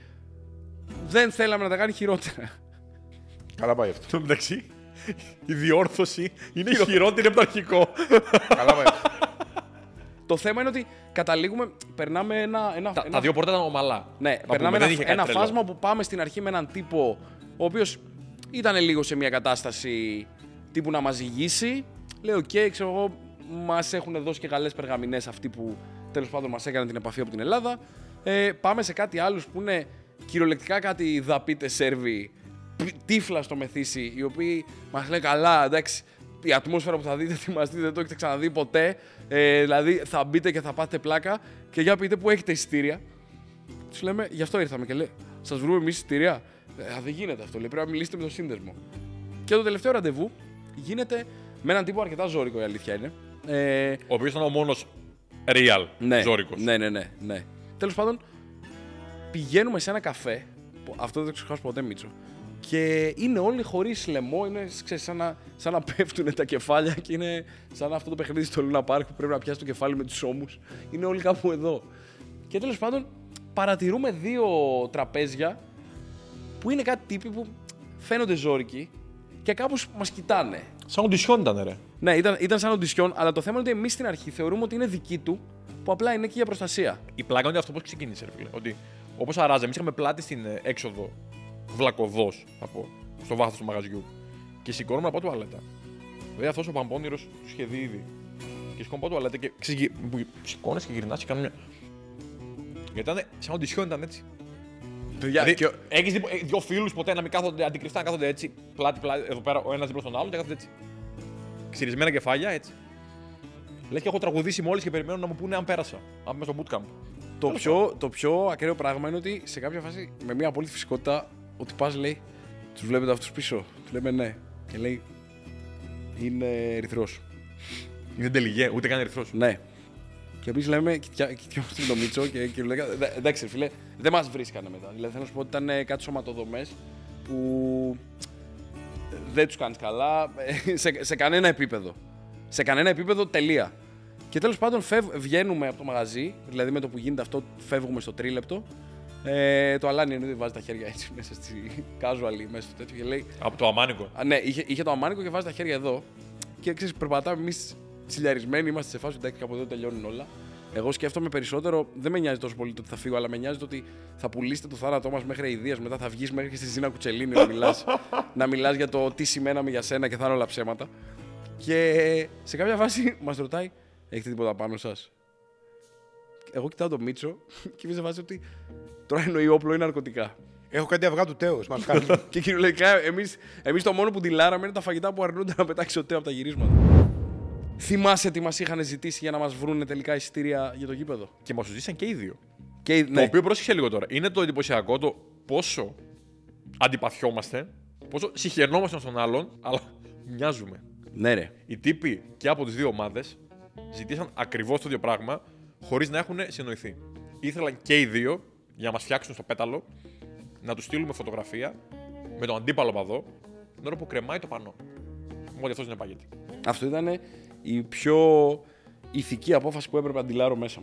A: δεν θέλαμε να τα κάνει χειρότερα.
C: Καλά πάει αυτό.
B: Στο μεταξύ, η διόρθωση είναι χειρότερη από το αρχικό.
C: Καλά πάει αυτό.
A: Το θέμα είναι ότι καταλήγουμε, περνάμε ένα. ένα,
B: τα,
A: ένα
B: τα δύο πόρτα ήταν ομαλά.
A: Ναι,
B: Να
A: περνάμε
B: πούμε, δεν είχε
A: ένα,
B: κάτι
A: ένα
B: τρελό.
A: φάσμα που πάμε στην αρχή με έναν τύπο ο οποίος ήταν λίγο σε μια κατάσταση τύπου να μας ζυγίσει. Λέω, οκ, okay, ξέρω εγώ, μας έχουν δώσει και καλές περγαμηνές αυτοί που τέλος πάντων μας έκαναν την επαφή από την Ελλάδα. Ε, πάμε σε κάτι άλλους που είναι κυριολεκτικά κάτι δαπίτες Σέρβοι, π- τύφλα στο μεθύσι, οι οποίοι μας λένε καλά, εντάξει, η ατμόσφαιρα που θα δείτε, τι μας δείτε, δεν το έχετε ξαναδεί ποτέ. Ε, δηλαδή θα μπείτε και θα πάτε πλάκα και για πείτε που έχετε εισιτήρια. Τους λέμε, γι' αυτό ήρθαμε και λέει, σας βρούμε εμείς εισιτήρια. Ε, α, δεν γίνεται αυτό, λέει, πρέπει να μιλήσετε με τον σύνδεσμο. Και το τελευταίο ραντεβού γίνεται με έναν τύπο αρκετά ζώρικο, η αλήθεια είναι. Ε,
B: Ο οποίος ήταν ο μόνος real
A: ναι,
B: ζώρικος.
A: ναι, ναι, ναι, ναι. Τέλος πάντων, πηγαίνουμε σε ένα καφέ, που αυτό δεν το ξεχάσω ποτέ, Μίτσο, και είναι όλοι χωρίς λαιμό, είναι ξέρεις, σαν, να, σαν να πέφτουν τα κεφάλια και είναι σαν αυτό το παιχνίδι στο Λούνα Πάρκ που πρέπει να πιάσει το κεφάλι με τους ώμους. Είναι όλοι κάπου εδώ. Και τέλος πάντων, παρατηρούμε δύο τραπέζια που είναι κάτι τύποι που φαίνονται ζώρικοι και κάπως μας κοιτάνε.
B: Σαν οντισιόν ήταν, ρε.
A: Ναι, ήταν, ήταν σαν οντισιόν, αλλά το θέμα είναι ότι εμείς στην αρχή θεωρούμε ότι είναι δική του, που απλά είναι εκεί για προστασία.
B: Η πλάκα είναι ότι αυτό πώς ξεκίνησε, ρε φίλε. Ότι όπως αράζα, εμείς είχαμε πλάτη στην ε, έξοδο, βλακωδός, θα πω, στο βάθος του μαγαζιού. Και σηκώνομαι να πάω τουαλέτα. Δηλαδή αυτός ο παμπώνυρος του είχε δει ήδη. Και σηκώνω πάω τουαλέτα και ξεγι... σηκώνεσαι και γυρνάς και κάνω μια. Γιατί ήταν σαν οντισιόν ήταν έτσι. Δηλαδή,
A: και...
B: έχεις δει ε, δύο φίλους ποτέ να μην κάθονται αντικρυφτά, να κάθονται έτσι, πλάτη, πλάτη, εδώ πέρα ο ένας δίπλα στον άλλον και κάθονται έτσι. Ξυρισμένα κεφάλια έτσι. Λες και έχω τραγουδήσει μόλις και περιμένω να μου πούνε αν πέρασα. Αν είμαι στο bootcamp.
A: Το πιο, το πιο ακραίο πράγμα είναι ότι σε κάποια φάση με μια απόλυτη φυσικότητα ότι πας λέει, τους βλέπετε αυτούς πίσω. Του λέμε ναι. Και λέει, είναι ερυθρός.
B: Είναι τελιγέ, ούτε καν ερυθρός.
A: Ναι. Και εμείς λέμε, κοιτιόμαστε τον Μίτσο και, και λέει, εντάξει φίλε, δεν μας βρίσκανε μετά. Δηλαδή θέλω να σου πω ότι ήταν κάτι σωματοδομές που δεν τους κάνεις καλά σε, σε κανένα επίπεδο. Σε κανένα επίπεδο τελεία. Και τέλος πάντων φεύ, βγαίνουμε από το μαγαζί, δηλαδή με το που γίνεται αυτό φεύγουμε στο τρίλεπτο. Ε, το Αλάνι εννοείται βάζει τα χέρια έτσι μέσα στη casual, μέσα στο τέτοιο και λέει...
B: Από το αμάνικο.
A: Α, ναι, είχε, είχε το αμάνικο και βάζει τα χέρια εδώ. Και ξέρεις, περπατάμε εμείς τσιλιαρισμένοι, είμαστε σε φάση ότι από εδώ τελειώνουν όλα. Εγώ σκέφτομαι περισσότερο, δεν με νοιάζει τόσο πολύ το ότι θα φύγω, αλλά με νοιάζει το ότι θα πουλήσετε το θάνατό μας μέχρι αηδίας. Μετά θα βγεις μέχρι και στη Ζήνα Κουτσελίνη να μιλάς, να μιλάς για το τι σημαίναμε για σένα και θα είναι όλα ψέματα. Και σε κάποια φάση μας ρωτάει, έχετε τίποτα πάνω σας? Εγώ κοιτάω τον Μίτσο και είμαι σε φάση ότι τώρα εννοεί όπλο ή ναρκωτικά.
C: Έχω κάτι αυγά του Τέος. Μας κάνει.
A: Και κυριολεκτικά εμείς, εμείς το μόνο που ντυλάραμε είναι τα φαγητά που αρνούνται να πετάξει ο Τέο από τα γυρίσματα. Θυμάσαι τι μας είχαν ζητήσει για να μας βρούνε τελικά εισιτήρια για το γήπεδο?
B: Και μας το ζήτησαν και οι δύο.
A: Και,
B: Το
A: ναι.
B: οποίο πρόσεξε λίγο τώρα. Είναι το εντυπωσιακό το πόσο αντιπαθιόμαστε, πόσο συχαινόμαστε στον άλλον, αλλά μοιάζουμε.
A: Ναι, ρε.
B: Οι τύποι και από τις δύο ομάδες ζητήσαν ακριβώς το ίδιο πράγμα, χωρίς να έχουν συνοηθεί. Ήθελαν και οι δύο για να μας φτιάξουν στο πέταλο, να τους στείλουμε φωτογραφία με τον αντίπαλο παδό, την ώρα που κρεμάει το πανό. Μόλι αυτός είναι παγέτη.
A: Αυτό ήταν η πιο ηθική απόφαση που έπρεπε να αντιλάρω μέσα μου.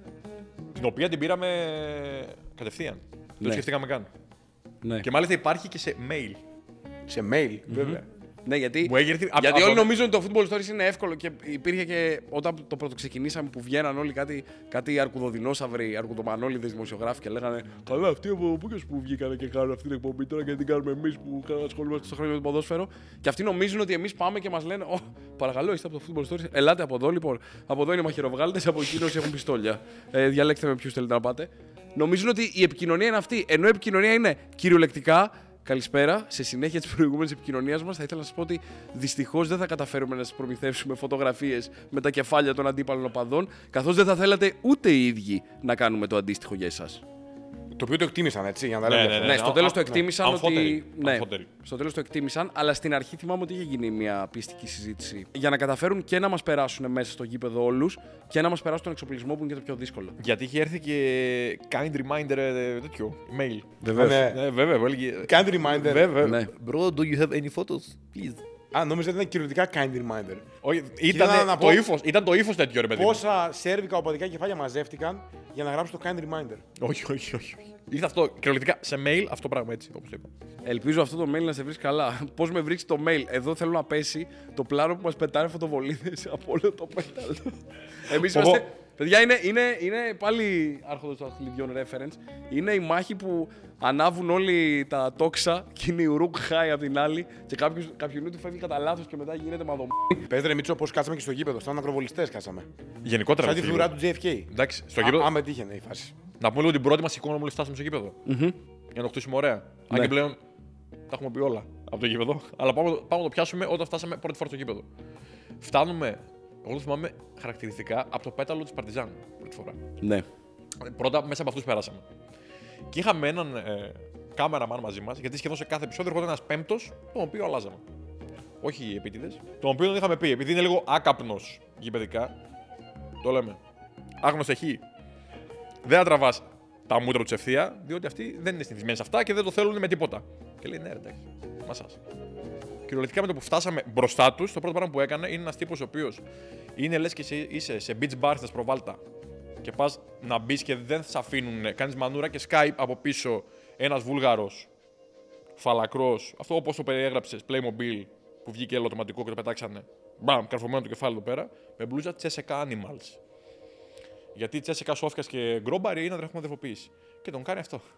B: Την οποία την πήραμε κατευθείαν. Δεν
A: Ναι.
B: το σκεφτήκαμε καν.
A: Ναι.
B: Και μάλιστα υπάρχει και σε mail.
C: Σε mail.
B: Βέβαια.
A: Ναι, γιατί,
B: Μου έχει έρθει απ'
A: γιατί
B: από-
A: όλοι νομίζουν ότι το football stories είναι εύκολο και υπήρχε και όταν το πρώτο ξεκινήσαμε που βγαίναν όλοι κάτι, κάτι αρκουδοδινόσαυροι, αρκουδομανόλιδες δημοσιογράφοι και λέγανε καλά, αυτοί από πού και που βγήκανε και κάνουν αυτή την εκπομπή τώρα και την κάνουμε εμείς που ασχολούμαστε τόσα χρόνια με το ποδόσφαιρο. Και αυτοί νομίζουν ότι εμείς πάμε και μας λένε Ω, παρακαλώ, είστε από το football stories. Ελάτε από εδώ λοιπόν. Από εδώ είναι μαχαιροβγάλτες, από εκεί όσοι έχουν πιστόλια. Ε, διαλέξτε με ποιους θέλετε να πάτε. Νομίζουν ότι η επικοινωνία είναι αυτή. Ενώ η επικοινωνία είναι κυριολεκτικά. Καλησπέρα. Σε συνέχεια τη προηγούμενη επικοινωνία μα, θα ήθελα να σα πω ότι δυστυχώς δεν θα καταφέρουμε να σα προμηθεύσουμε φωτογραφίες με τα κεφάλια των αντίπαλων οπαδών, καθώς δεν θα θέλατε ούτε οι ίδιοι να κάνουμε το αντίστοιχο για εσάς.
C: Το οποίο το εκτίμησαν, έτσι, για να τα
B: Ναι,
C: λέμε.
B: ναι,
C: αυτά.
B: ναι.
A: Ναι, στο τέλος το
B: α,
A: εκτίμησαν
B: ναι.
A: ότι.
B: Αμφότεροι.
A: Ναι,
B: Αμφότεροι.
A: στο τέλος το εκτίμησαν, αλλά στην αρχή θυμάμαι ότι είχε γίνει μια πιστική συζήτηση. Για να καταφέρουν και να μας περάσουν μέσα στο γήπεδο όλους και να μας περάσουν τον εξοπλισμό που είναι και το πιο δύσκολο.
B: Γιατί είχε έρθει και kind reminder ε, τέτοιο, mail.
A: Βεβαίως.
C: Ναι.
B: Ναι, βέβαια, που έλεγε.
C: Kind reminder.
B: Βέβαια.
A: Ναι.
B: Bro, do you have any photos, please?
C: Α, νόμιζα ότι ήταν κυριολεκτικά kind reminder.
B: Όχι,
C: Ήθελα
B: ήταν
C: να
B: το
C: πω-
B: ύφος, ήταν το ύφος τέτοιο, ρε παιδί. μου.
C: Πόσα σέρβικα οπαδικά κεφάλια μαζεύτηκαν για να γράψουν το kind reminder.
B: Όχι, όχι, όχι. όχι. Ήρθε αυτό κυριολεκτικά σε mail, αυτό πράγμα έτσι, όπως το είπα.
A: Ελπίζω αυτό το mail να σε βρει καλά. Πώς με βρίσκει το mail? Εδώ θέλω να πέσει το πλάνο που μας πετάνε φωτοβολίδες από όλο το πέταλο. Εμείς
B: Εγώ-
A: είμαστε. Παιδιά, είναι, είναι, είναι πάλι άρχοντος των αθλητιών reference. Είναι η μάχη που ανάβουν όλοι τα τόξα και είναι η Ουρούκ Χάι απ' την άλλη και κάποιος, κάποιον του φεύγει κατά λάθος και μετά γίνεται μαδομή.
C: Πες ρε Μίτσο, πώς κάτσαμε και στο γήπεδο. Σαν ακροβολιστές κάτσαμε.
B: Γενικότερα.
C: Σαν τη
B: φίλε.
C: φλουρά του τζέι εφ κέι.
B: Εντάξει, στο
C: Α-
B: γήπεδο.
C: Άμα τύχαινε η φάση.
B: Να πούμε λίγο την πρώτη μας εικόνα μόλις φτάσαμε στο γήπεδο. Για να το χτίσουμε ωραία. Αν
A: Ναι.
B: και πλέον τα έχουμε πει όλα από το γήπεδο. Αλλά πάμε, πάμε να το πιάσουμε όταν φτάσαμε πρώτη φορά στο γήπεδο. Φτάνουμε, εγώ το θυμάμαι χαρακτηριστικά, από το πέταλο της Παρτιζάν πρώτη φορά.
A: Ναι.
B: Πρώτα μέσα από αυτούς περάσαμε. Και είχαμε έναν ε, κάμεραμαν μαζί μας, γιατί σχεδόν σε κάθε επεισόδιο έρχονταν ένας πέμπτος, τον οποίο αλλάζαμε. Όχι οι επίτηδες. Τον οποίο είχαμε πει, επειδή είναι λίγο άκαπνος γηπαιδικά, το λέμε. Άγνωστο χ. Δεν θα τραβάς τα μούτρα του ευθεία, διότι αυτοί δεν είναι συνηθισμένοι σε αυτά και δεν το θέλουν με τίποτα. Και λέει ναι, ρε, εντάξει, μασάς. Κυριολεκτικά με το που φτάσαμε μπροστά του, το πρώτο πράγμα που έκανε είναι ένα τύπο ο οποίο είναι λες και εσύ είσαι σε beach bar στα Σπροβάλτα και πα να μπει και δεν θα σε αφήνουν. Κάνει μανούρα και Skype από πίσω ένα Βούλγαρο φαλακρό, αυτό όπως το περιέγραψε, Playmobil που βγήκε ελαττωματικό και το πετάξανε. Μπαμ, καρφωμένο το κεφάλι εδώ πέρα, με μπλούζα Τσέσεκα Animals. Γιατί Τσέσεκα Σόφια και Γκρόμπαρη είναι αδερφή αδερφοποίηση. Και τον κάνει αυτό.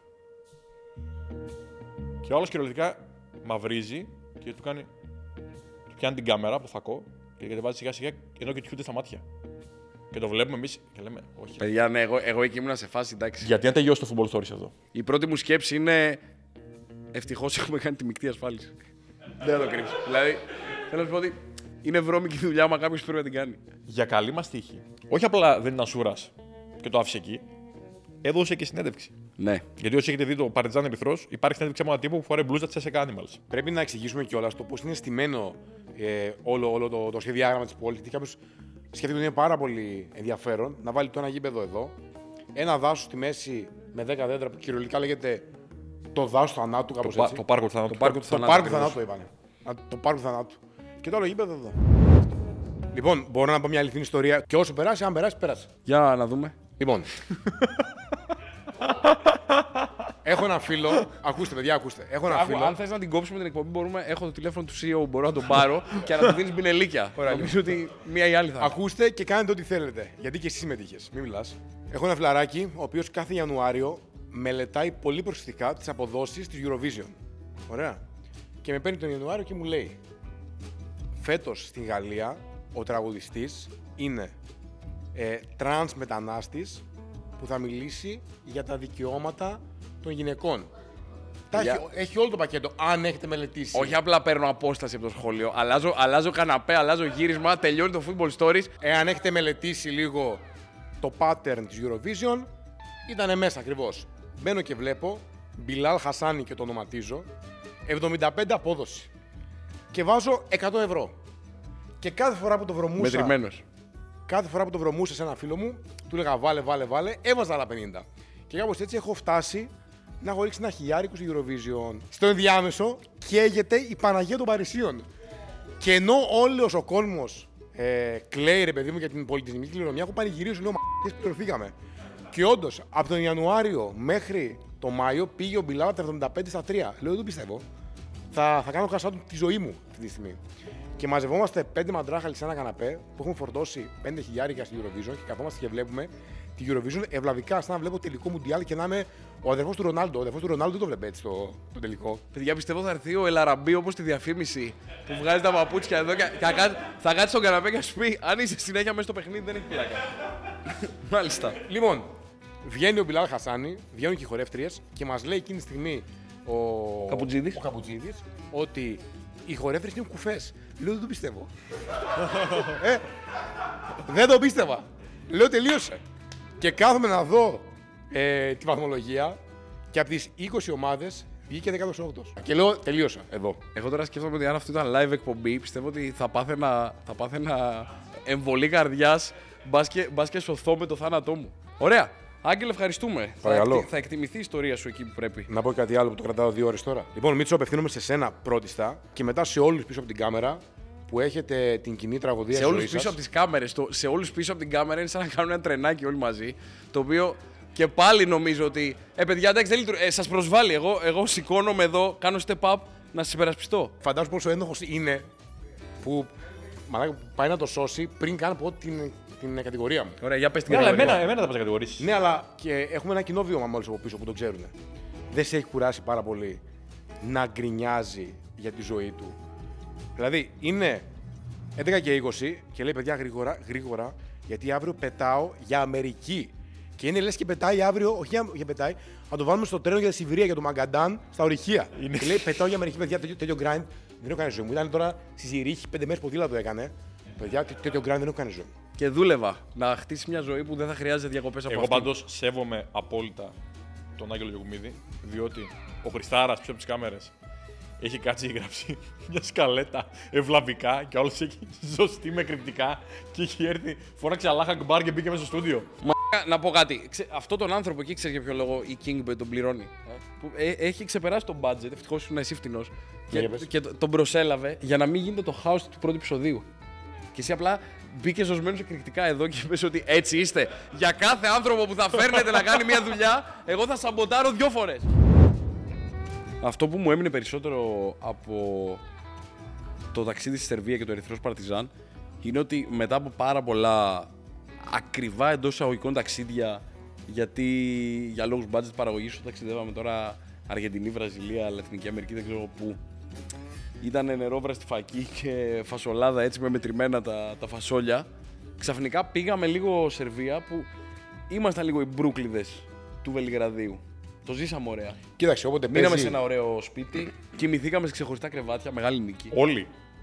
B: Και ο άλλος κυριολεκτικά μαυρίζει και του κάνει. Του πιάνει την κάμερα από το φακό και κατεβάζει σιγά σιγά ενώ και του χιούνται στα μάτια. Και το βλέπουμε εμείς και λέμε όχι.
A: Παιδιά, ναι, εγώ, εγώ εκεί ήμουν σε φάση, εντάξει.
B: Γιατί να τελειώσει το football stories εδώ.
A: Η πρώτη μου σκέψη είναι. Ευτυχώς έχουμε κάνει τη μεικτή ασφάλιση. Δεν θα το κρύψω. Δηλαδή, θέλω να σου πω ότι είναι βρώμικη δουλειά, μα κάποιος πρέπει να την κάνει.
B: Για καλή μας τύχη. Όχι απλά δεν ήταν σούρας και το άφησε εκεί. Έδωσε και συνέντευξη.
A: Ναι.
B: Γιατί όσοι έχετε δει το Παρτιζάν Ερυθρός, υπάρχει συνέντευξη από ένα τύπο που φοράει μπλούζα της Τσέσσεκα Animals.
C: Πρέπει να εξηγήσουμε κιόλας το πώς είναι στημένο ε, όλο, όλο το, το σχεδιάγραμμα της πόλης. Γιατί κάποιος σκέφτεται ότι είναι πάρα πολύ ενδιαφέρον να βάλει το ένα γήπεδο εδώ, ένα δάσος στη μέση με δέκα δέντρα που κυριολεκτικά λέγεται το δάσος του θανάτου, κάπως
B: Το,
C: έτσι.
B: το πάρκο του θανάτου.
A: Το πάρκο του
C: Το
A: θανάτου.
C: πάρκο του θανάτου το είπανε. Α, Το πάρκο του θανάτου. Και το άλλο γήπεδο εδώ. Λοιπόν, μπορώ να πω μια αληθινή ιστορία και όσο περάσει, αν περάσει, πέρασε.
A: Για να δούμε.
C: Λοιπόν. Έχω ένα φίλο. Ακούστε, παιδιά, ακούστε. Έχω ένα
A: Άκου,
C: φίλο.
A: αν θες να την κόψουμε την εκπομπή, μπορούμε. Έχω το τηλέφωνο του σι ι ο, μπορώ να τον πάρω και να του δίνεις μπινελίκια. Νομίζω ότι μία ή άλλη θα.
C: Ακούστε και κάνετε ό,τι θέλετε. Γιατί και εσύ συμμετείχες. Μην μιλάς. Έχω ένα φιλαράκι, ο οποίος κάθε Ιανουάριο μελετάει πολύ προσεκτικά τις αποδόσεις της Eurovision. Ωραία. Και με παίρνει τον Ιανουάριο και μου λέει: φέτος στην Γαλλία ο τραγουδιστής είναι ε, τρανς μετανάστης που θα μιλήσει για τα δικαιώματα των γυναικών. Τα
A: Για-
C: έχει, έχει όλο το πακέτο, αν έχετε μελετήσει.
A: Όχι απλά παίρνω απόσταση από το σχολείο. Αλλάζω, αλλάζω καναπέ, αλλάζω γύρισμα, τελειώνει το football stories.
C: Εάν έχετε μελετήσει λίγο το pattern της Eurovision, ήταν μέσα ακριβώς. Μπαίνω και βλέπω, Μπιλάλ Χασάνι και το ονοματίζω, εβδομήντα πέντε απόδοση. Και βάζω εκατό ευρώ. Και κάθε φορά που το βρωμούσα,
A: Μετρημένος.
C: κάθε φορά που το βρωμούσα σε ένα φίλο μου, του έλεγα βάλε, βάλε, βάλε, έβαζα άλλα πενήντα. Και κάπως έτσι έχω φτάσει να έχω ρίξει ένα χιλιάρικο στη Eurovision. Στο ενδιάμεσο καίγεται η Παναγία των Παρισίων. Και ενώ όλος ο κόσμος ε, κλαίει ρε παιδί μου για την πολιτισμική κληρονομιά, έχω πανηγυρίσει, λέω μα που πληρωθήκαμε. Και όντως, από τον Ιανουάριο μέχρι τον Μάιο πήγε ο Μπιλάλ από τα εβδομήντα πέντε στα τρία. Λέω, δεν το πιστεύω. Θα, θα κάνω κασάτου τη ζωή μου αυτή τη στιγμή. Και μαζευόμαστε πέντε μαντράχαλοι σε ένα καναπέ που έχουν φορτώσει πέντε χιλιάρικα στη Eurovision και καθόμαστε και βλέπουμε τη Eurovision ευλαβικά, σαν να βλέπω τελικό Μουντιάλ και να είμαι ο αδερφός του Ρονάλντο. Ο αδερφός του Ρονάλντο δεν το βλέπει έτσι το, το τελικό.
A: Παιδιά, πιστεύω θα έρθει ο Ελαραμπή όπως τη διαφήμιση που βγάζει τα παπούτσια εδώ και θα, κάτσει, θα κάτσει στον καναπέ και σου πει: αν είσαι συνέχεια μέσα στο παιχνίδι, δεν έχει πλάκα. Μάλιστα.
C: Λοιπόν, βγαίνει ο Μπιλάλ Χασάνι, βγαίνουν και οι χορεύτριες και μας λέει εκείνη τη στιγμή ο
A: Καπουτζίδης.
C: ο Καπουτζίδης ότι οι χορεύτριες είναι κουφές. Λέω δεν το πιστεύω. ε, δεν το πίστευα. Λέω τελείωσε. Και κάθομαι να δω ε, τη βαθμολογία και από τις είκοσι ομάδες βγήκε δέκατος όγδοος. Και λέω τελείωσα εδώ.
A: Εγώ τώρα σκέφτομαι ότι αν αυτό ήταν live εκπομπή, πιστεύω ότι θα πάθαινα, θα πάθαινα εμβολή καρδιάς, μπας και, μπας και σωθώ με το θάνατό μου. Ωραία. Άγγελε, ευχαριστούμε.
C: Παρακαλώ.
A: Θα, εκτι- θα εκτιμηθεί η ιστορία σου εκεί που πρέπει.
C: Να πω κάτι άλλο που το κρατάω δύο ώρες τώρα. Λοιπόν, Μίτσο, απευθύνομαι σε σένα πρώτιστα και μετά σε όλους πίσω από την κάμερα που έχετε την κοινή τραγωδία
A: Σε
C: της
A: όλους
C: ζωής
A: πίσω
C: σας.
A: από τις κάμερες, το- σε όλους πίσω από την κάμερα είναι σαν να κάνουν ένα τρενάκι όλοι μαζί. Το οποίο και πάλι νομίζω ότι. Ε, παιδιά, εντάξει, δεν λειτουργεί. Ε, σας προσβάλλει. Εγώ, εγώ σηκώνομαι εδώ, κάνω step up να σας υπερασπιστώ.
C: Φαντάζομαι πόσο ένοχος είναι που μαλάκα, πάει να το σώσει πριν καν πω την, την κατηγορία μου.
A: Ωραία, για πες την
B: Ναι, αλλά
A: κατηγορία.
B: εμένα, εμένα θα πας κατηγορήσεις.
C: Ναι, αλλά και έχουμε ένα κοινό βίωμα μόλις από πίσω που το ξέρουν. Δεν σε έχει κουράσει πάρα πολύ να γκρινιάζει για τη ζωή του. Δηλαδή είναι έντεκα και είκοσι και λέει παιδιά γρήγορα, γρήγορα, γιατί αύριο πετάω για Αμερική. Και είναι λες και πετάει αύριο, όχι για, για πετάει, θα το βάλουμε στο τρένο για τη Σιβηρία, για το Μαγκαντάν, στα ορυχεία.
B: Είναι.
C: Και λέει πετάω για Αμερική, παιδιά, τέτοιο, τέτοιο grind δεν έχω κάνει ζωή μου. Ήταν τώρα στη Ζηρίχη, πέντε μέρες ποδήλατο έκανε. Παιδιά, τέ- τέτοιο grind δεν έχω κάνει ζωή μου.
A: Και δούλευα να χτίσει μια ζωή που δεν θα χρειάζεται διακοπές από
B: Εγώ
A: αυτήν.
B: πάντως σέβομαι απόλυτα τον Άγγελο Γιακουμίδη, διότι ο Χριστάρας πίσω από τις κάμερες έχει κάτσει και γράψει μια σκαλέτα ευλαβικά και όλος έχει ζωστεί με κρυπτικά και έχει έρθει, φόραξε αλάχα κμπάρ και μπήκε μέσα στο στούντιο.
A: Μα, να πω κάτι. Ξε, αυτό τον άνθρωπο εκεί ξέρει για ποιο λόγο η King τον πληρώνει. Ε? Που, ε, έχει ξεπεράσει τον budget. Ευτυχώς ήσουν εσύ φτηνός. Και,
C: για πες.
A: και το- τον προσέλαβε για να μην γίνεται το χάος του πρώτου επεισοδίου. Και εσύ απλά μπήκε ζωσμένος εκρηκτικά εδώ και είπες ότι έτσι είστε. Για κάθε άνθρωπο που θα φέρνετε να κάνει μια δουλειά, εγώ θα σαμποτάρω δυο φορές. Αυτό που μου έμεινε περισσότερο από το ταξίδι στη Σερβία και το Ερυθρός Παρτιζάν είναι ότι μετά από πάρα πολλά ακριβά εντός εισαγωγικών ταξίδια, γιατί για λόγους budget παραγωγής σου ταξιδεύαμε τώρα Αργεντινή, Βραζιλία, Λατινική Αμερική, δεν ξέρω πού. Ήταν νερόβρα στη φακή και φασολάδα έτσι με μετρημένα τα, τα φασόλια. Ξαφνικά πήγαμε λίγο Σερβία που ήμασταν λίγο οι μπρούκλιδες του Βελιγραδίου. Το ζήσαμε ωραία.
C: Κοίταξε, όποτε
A: Μείναμε
C: παίζει.
A: σε ένα ωραίο σπίτι, κοιμηθήκαμε σε ξεχωριστά κρεβάτια, μεγάλη νίκη.
B: Όλοι.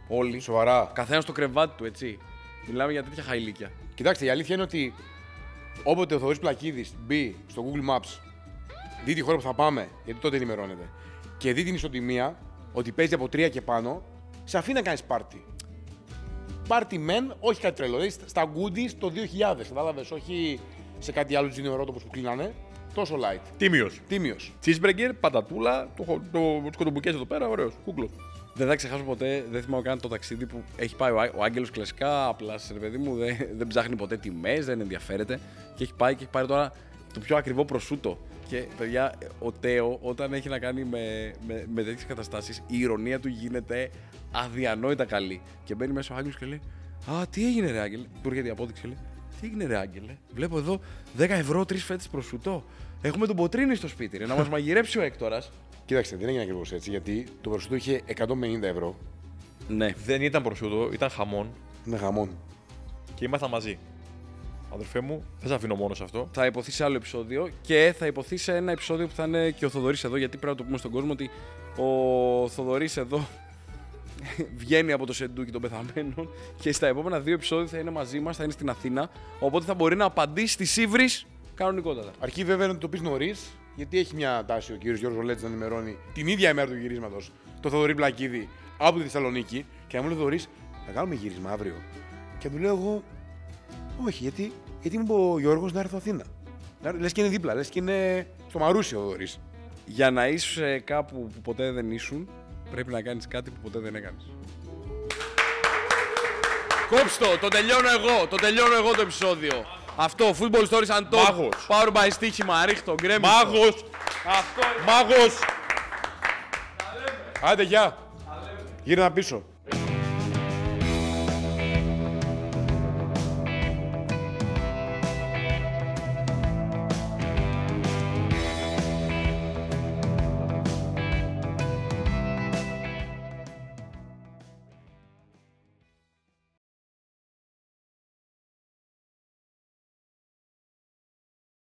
A: Όλοι.
C: Σοβαρά.
A: Καθένα στο κρεβάτι του, έτσι. Μιλάμε για τέτοια χαϊλίκια.
C: Κοιτάξτε, η αλήθεια είναι ότι όποτε ο Θοδωρής Πλακίδης μπει στο Google Maps, δει τη χώρα που θα πάμε, γιατί τότε ενημερώνεται, και δει την ισοτιμία, ότι παίζει από τρία και πάνω, σε αφήνει να κάνεις πάρτι. Πάρτι μεν, όχι κάτι τρελό. Δηλαδή στα goodies το δύο χιλιάδες, κατάλαβες, όχι σε κάτι άλλο τζινιορότοπος που κλείνανε. Τόσο light.
B: Τίμιος.
C: Τίμιος.
B: Cheeseburger, πατατούλα, το, το, το σκοτομπουκές εδώ πέρα, ωραίος. Κούκλος.
A: Δεν θα ξεχάσω ποτέ, δεν θυμάμαι καν το ταξίδι που έχει πάει ο, Ά- ο Άγγελος κλασικά. Απλά σε παιδί μου δεν, δεν ψάχνει ποτέ τιμές, δεν ενδιαφέρεται. Και έχει πάει και έχει πάρει τώρα το πιο ακριβό προσούτο. Και παιδιά, ο Τέο, όταν έχει να κάνει με, με, με τέτοιες καταστάσεις, η ηρωνία του γίνεται αδιανόητα καλή. Και μπαίνει μέσα ο Άγγελος και λέει: Α, τι έγινε, ρε Άγγελε. Του έρχεται η απόδειξη, λέει: Τι έγινε, ρε Άγγελε. Βλέπω εδώ δέκα ευρώ, τρεις φέτες προσούτο. Έχουμε τον Ποτρίνη στο σπίτι, ρε, να μας μαγειρέψει ο Έκτορας.
C: Κοίταξτε, δεν έγινε ακριβώς έτσι, γιατί το προσούτο είχε εκατόν πενήντα ευρώ.
A: Ναι.
B: Δεν ήταν προσούτο, ήταν χαμόν
C: Είναι χαμόν.
B: και ήμασταν μαζί. Αδερφέ μου, δεν σε αφήνω μόνο σε αυτό.
A: Θα υποθεί σε άλλο επεισόδιο και θα υποθεί σε ένα επεισόδιο που θα είναι και ο Θοδωρής εδώ, γιατί πρέπει να το πούμε στον κόσμο ότι ο Θοδωρής εδώ βγαίνει από το σεντούκι των πεθαμένων και στα επόμενα δύο επεισόδια θα είναι μαζί μας, θα είναι στην Αθήνα, οπότε θα μπορεί να απαντήσει στις ύβρις κανονικότατα.
C: Αρκεί βέβαια να το πει νωρίς, γιατί έχει μια τάση ο κύριος Γιώργος Ρολέτης να ενημερώνει την ίδια ημέρα του γυρίσματος το Θοδωρή Πλακίδη από τη Θεσσαλονίκη και να μου λέει: Θοδωρής, θα κάνουμε γύρισμα αύριο. Και του λέω εγώ: Όχι, γιατί, γιατί μου είπε ο Γιώργος να έρθω Αθήνα. Να- Λες και είναι δίπλα, λες και είναι στο Μαρούσι ο Θοδωρής.
A: Για να είσαι κάπου που ποτέ δεν ήσουν, πρέπει να κάνεις κάτι που ποτέ δεν έκανες. Κόψτε το, το τελειώνω εγώ, το τελειώνω εγώ το επεισόδιο. Αυτό, Football Stories Untold,
B: Μάγος.
A: Power by στοίχημα, ρίχτω, γκρέμιστο.
B: Μάγος!
A: Αυτό
B: Μάγος!
C: Άντε, γεια! Γύρνα πίσω.